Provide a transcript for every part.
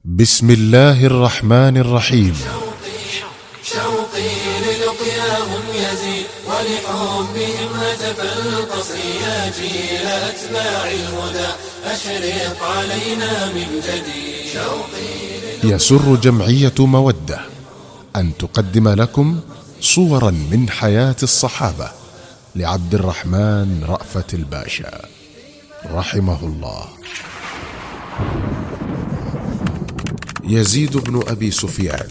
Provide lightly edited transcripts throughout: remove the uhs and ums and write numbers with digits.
بسم الله الرحمن الرحيم. شوقي للقياهم يزيد ولحبهم هتف القصي يا جيل أتباع الهدى أشرق علينا من جديد. يسر جمعية مودة أن تقدم لكم صورا من حياة الصحابة لعبد الرحمن رأفت الباشا رحمه الله. يزيد بن أبي سفيان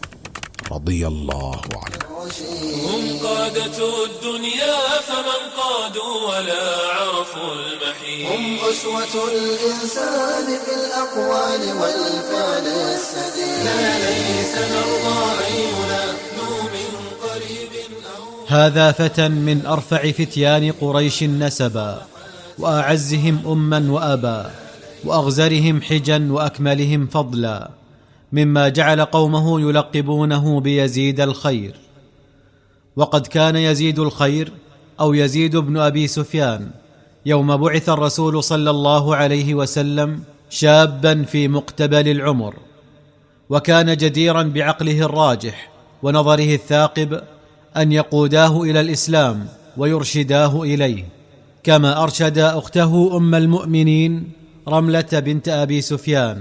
رضي الله عنه. هم قادة الدنيا فمن قادوا ولا عرفوا المحيط. هم أسوة الإنسان في الأقوال والفعل السديد. لا ليس نرضى أن ينادوا من قريب أو. هذا فتى من أرفع فتيان قريش نسبا، وأعزهم أما وأبا، وأغزرهم حجا وأكملهم فضلا، مما جعل قومه يلقبونه بيزيد الخير. وقد كان يزيد الخير أو يزيد بن أبي سفيان يوم بعث الرسول صلى الله عليه وسلم شابا في مقتبل العمر، وكان جديرا بعقله الراجح ونظره الثاقب أن يقوداه إلى الإسلام ويرشداه إليه، كما أرشد أخته أم المؤمنين رملة بنت أبي سفيان.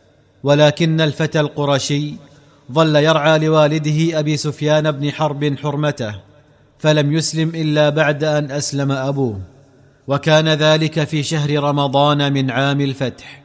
ولكن الفتى القرشي ظل يرعى لوالده أبي سفيان بن حرب حرمته، فلم يسلم إلا بعد أن أسلم أبوه، وكان ذلك في شهر رمضان من عام الفتح.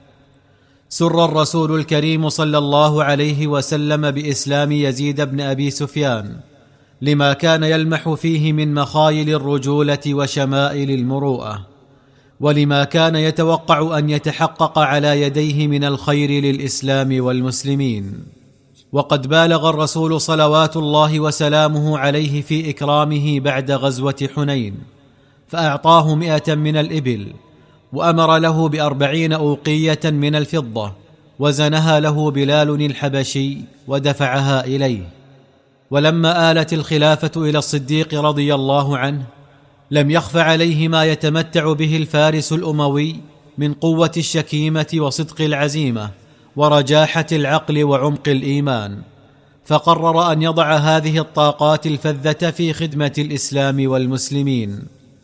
سر الرسول الكريم صلى الله عليه وسلم بإسلام يزيد بن أبي سفيان، لما كان يلمح فيه من مخايل الرجولة وشمائل المروءة، ولما كان يتوقع أن يتحقق على يديه من الخير للإسلام والمسلمين. وقد بالغ الرسول صلوات الله وسلامه عليه في إكرامه بعد غزوة حنين، فأعطاه 100 من الإبل، وأمر له ب40 أوقية من الفضة، وزنها له بلال الحبشي ودفعها إليه. ولما آلت الخلافة إلى الصديق رضي الله عنه، لم يخف عليه ما يتمتع به الفارس الأموي من قوة الشكيمة وصدق العزيمة ورجاحة العقل وعمق الإيمان، فقرر أن يضع هذه الطاقات الفذة في خدمة الإسلام والمسلمين.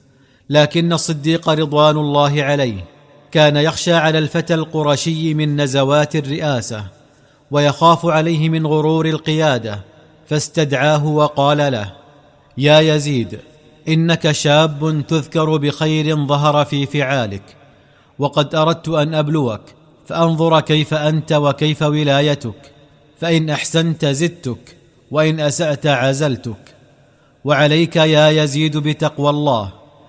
لكن الصديق رضوان الله عليه كان يخشى على الفتى القرشي من نزوات الرئاسة، ويخاف عليه من غرور القيادة، فاستدعاه وقال له: يا يزيد، إنك شاب تذكر بخير ظهر في فعالك، وقد أردت أن أبلوك فأنظر كيف أنت وكيف ولايتك، فإن أحسنت زدتك، وإن أسأت عزلتك. وعليك يا يزيد بتقوى الله،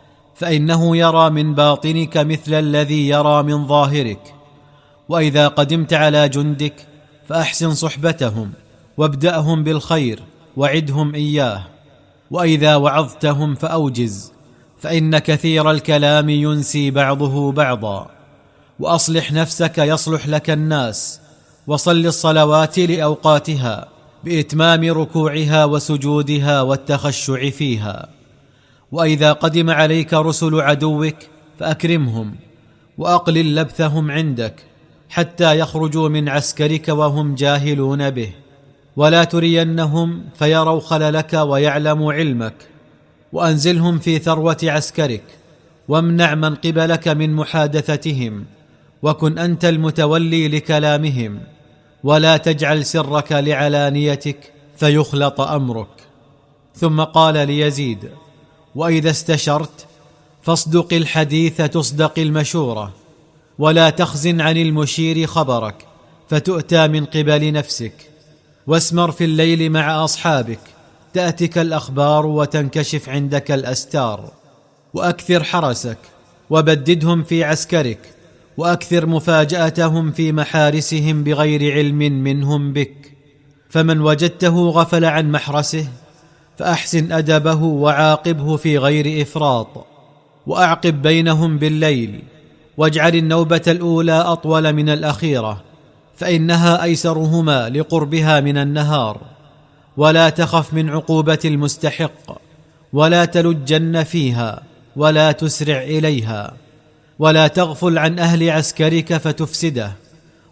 فإنه يرى من باطنك مثل الذي يرى من ظاهرك. وإذا قدمت على جندك فأحسن صحبتهم، وابدأهم بالخير وعدهم إياه، وإذا وعظتهم فأوجز، فإن كثير الكلام ينسي بعضه بعضا. وأصلح نفسك يصلح لك الناس، وصل الصلوات لأوقاتها بإتمام ركوعها وسجودها والتخشع فيها. وإذا قدم عليك رسل عدوك فأكرمهم، وأقلل لبثهم عندك حتى يخرجوا من عسكرك وهم جاهلون به، ولا ترينهم فيروا خللك ويعلموا علمك. وأنزلهم في ثروة عسكرك، وامنع من قبلك من محادثتهم، وكن أنت المتولي لكلامهم، ولا تجعل سرك لعلانيتك فيخلط أمرك. ثم قال ليزيد: وإذا استشرت فاصدق الحديث تصدق المشورة، ولا تخزن عن المشير خبرك فتؤتى من قبل نفسك، واسمر في الليل مع أصحابك تأتك الأخبار وتنكشف عندك الأستار. وأكثر حرسك، وبددهم في عسكرك، وأكثر مفاجأتهم في محارسهم بغير علم منهم بك. فمن وجدته غفل عن محرسه فأحسن أدبه وعاقبه في غير إفراط، وأعقب بينهم بالليل، واجعل النوبة الأولى أطول من الأخيرة، فإنها أيسرهما لقربها من النهار. ولا تخف من عقوبة المستحق، ولا تلجن فيها، ولا تسرع إليها، ولا تغفل عن أهل عسكرك فتفسده،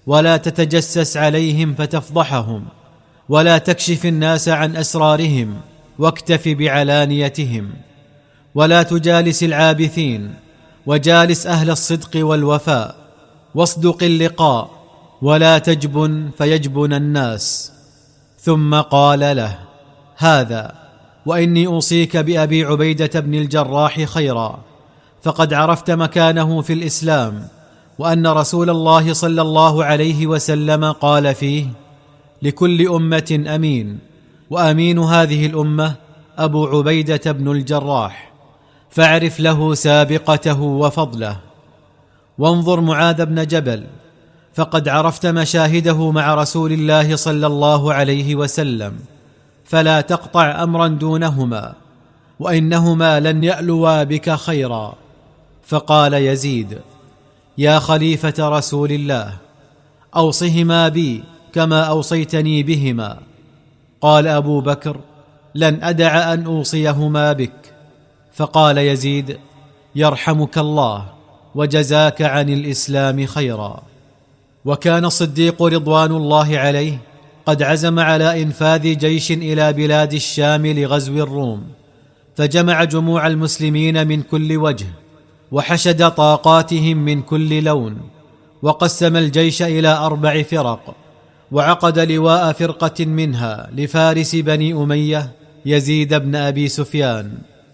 ولا تتجسس عليهم فتفضحهم، ولا تكشف الناس عن أسرارهم، واكتف بعلانيتهم. ولا تجالس العابثين، وجالس أهل الصدق والوفاء، واصدق اللقاء، ولا تجبن فيجبن الناس. ثم قال له: هذا، وإني أوصيك بأبي عبيدة بن الجراح خيرا، فقد عرفت مكانه في الإسلام، وأن رسول الله صلى الله عليه وسلم قال فيه: لكل أمة أمين، وأمين هذه الأمة أبو عبيدة بن الجراح، فاعرف له سابقته وفضله. وانظر معاذ بن جبل، فقد عرفت مشاهده مع رسول الله صلى الله عليه وسلم، فلا تقطع أمرا دونهما، وإنهما لن يألوا بك خيرا. فقال يزيد: يا خليفة رسول الله، أوصهما بي كما أوصيتني بهما. قال أبو بكر: لن أدع أن أوصيهما بك. فقال يزيد: يرحمك الله، وجزاك عن الإسلام خيرا. وكان الصديق رضوان الله عليه قد عزم على إنفاذ جيش إلى بلاد الشام لغزو الروم، فجمع جموع المسلمين من كل وجه، وحشد طاقاتهم من كل لون، وقسم الجيش إلى 4 فرق، وعقد لواء فرقة منها لفارس بني أمية يزيد بن أبي سفيان.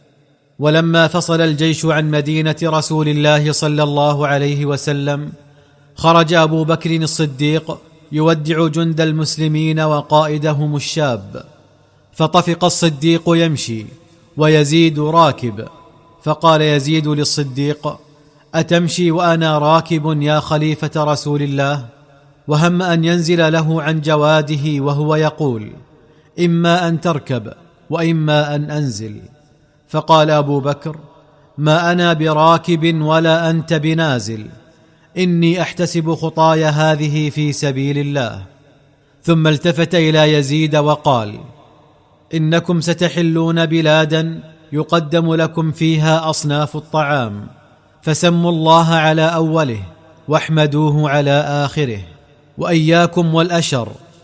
ولما فصل الجيش عن مدينة رسول الله صلى الله عليه وسلم، خرج أبو بكر الصديق يودع جند المسلمين وقائدهم الشاب، فطفق الصديق يمشي ويزيد راكب، فقال يزيد للصديق: أتمشي وأنا راكب يا خليفة رسول الله؟ وهم أن ينزل له عن جواده وهو يقول: إما أن تركب وإما أن أنزل. فقال أبو بكر: ما أنا براكب ولا أنت بنازل، إني أحتسب خطاي هذه في سبيل الله. ثم التفت إلى يزيد وقال: إنكم ستحلون بلادا يقدم لكم فيها أصناف الطعام، فسموا الله على أوله واحمدوه على آخره، وإياكم والأشر.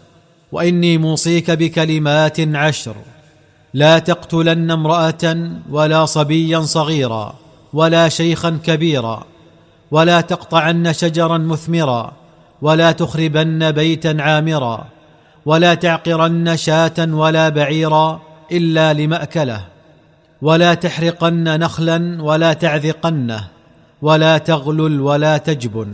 وإني موصيك بكلمات 10: لا تقتلن امرأة ولا صبيا صغيرا ولا شيخا كبيرا، ولا تقطعن شجرا مثمرا، ولا تخربن بيتا عامرا، ولا تعقرن شاة ولا بعيرا إلا لمأكله، ولا تحرقن نخلا ولا تعذقنه، ولا تغلل ولا تجبن.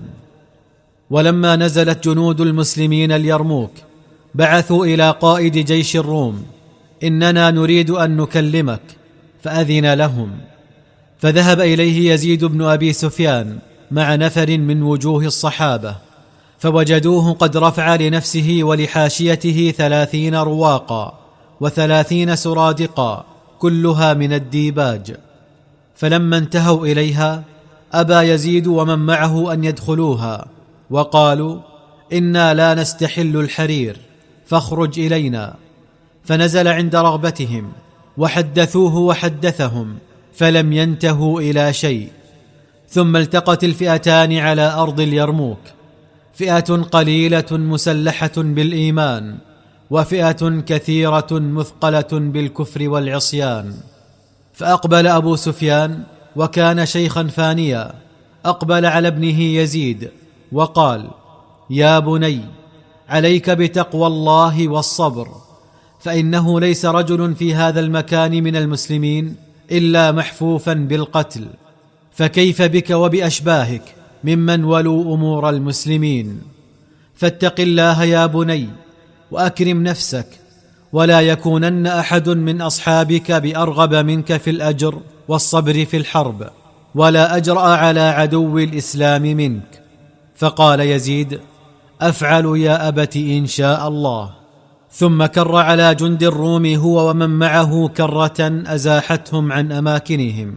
ولما نزلت جنود المسلمين اليرموك، بعثوا إلى قائد جيش الروم: إننا نريد أن نكلمك. فأذن لهم، فذهب إليه يزيد بن أبي سفيان مع نفر من وجوه الصحابة، فوجدوه قد رفع لنفسه ولحاشيته 30 رواقا و30 سرادقا، كلها من الديباج. فلما انتهوا إليها أبى يزيد ومن معه أن يدخلوها، وقالوا: إنا لا نستحل الحرير، فاخرج إلينا. فنزل عند رغبتهم، وحدثوه وحدثهم، فلم ينتهوا إلى شيء. ثم التقت الفئتان على أرض اليرموك، فئة قليلة مسلحة بالإيمان، وفئة كثيرة مثقلة بالكفر والعصيان. فأقبل أبو سفيان وكان شيخا فانيا، أقبل على ابنه يزيد وقال: يا بني، عليك بتقوى الله والصبر، فإنه ليس رجل في هذا المكان من المسلمين إلا محفوفا بالقتل، فكيف بك وبأشباهك ممن ولوا أمور المسلمين؟ فاتق الله يا بني، وأكرم نفسك، ولا يكونن أحد من أصحابك بأرغب منك في الأجر والصبر في الحرب، ولا أجرأ على عدو الإسلام منك. فقال يزيد: أفعل يا أبت إن شاء الله. ثم كر على جند الروم هو ومن معه كرة أزاحتهم عن أماكنهم.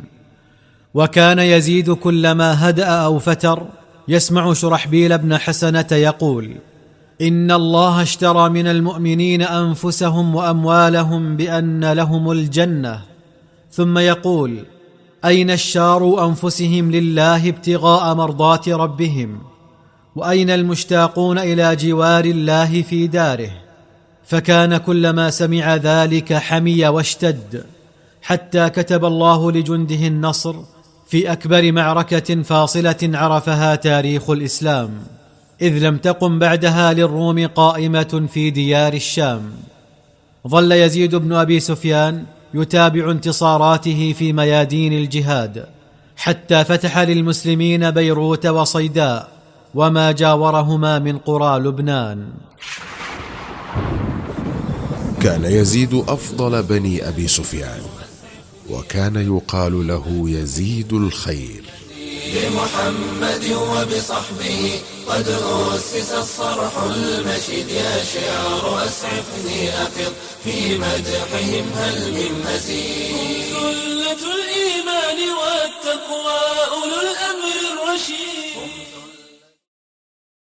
وكان يزيد كلما هدأ أو فتر يسمع شرحبيل بن حسنة يقول: إن الله اشترى من المؤمنين أنفسهم وأموالهم بأن لهم الجنة. ثم يقول: أين اشتروا أنفسهم لله ابتغاء مرضات ربهم، وأين المشتاقون إلى جوار الله في داره؟ فكان كلما سمع ذلك حمي واشتد، حتى كتب الله لجنده النصر في أكبر معركة فاصلة عرفها تاريخ الإسلام، إذ لم تقم بعدها للروم قائمة في ديار الشام. ظل يزيد بن أبي سفيان يتابع انتصاراته في ميادين الجهاد، حتى فتح للمسلمين بيروت وصيداء وما جاورهما من قرى لبنان. كان يزيد أفضل بني أبي سفيان، وكان يقال له يزيد الخير. بمحمد وبصحبه قد أسس الصرح المشيد، يا شعر أسعفني أفض في مدحهم هل من مزيد. سلة الإيمان والتقوى أولو الأمر الرشيد.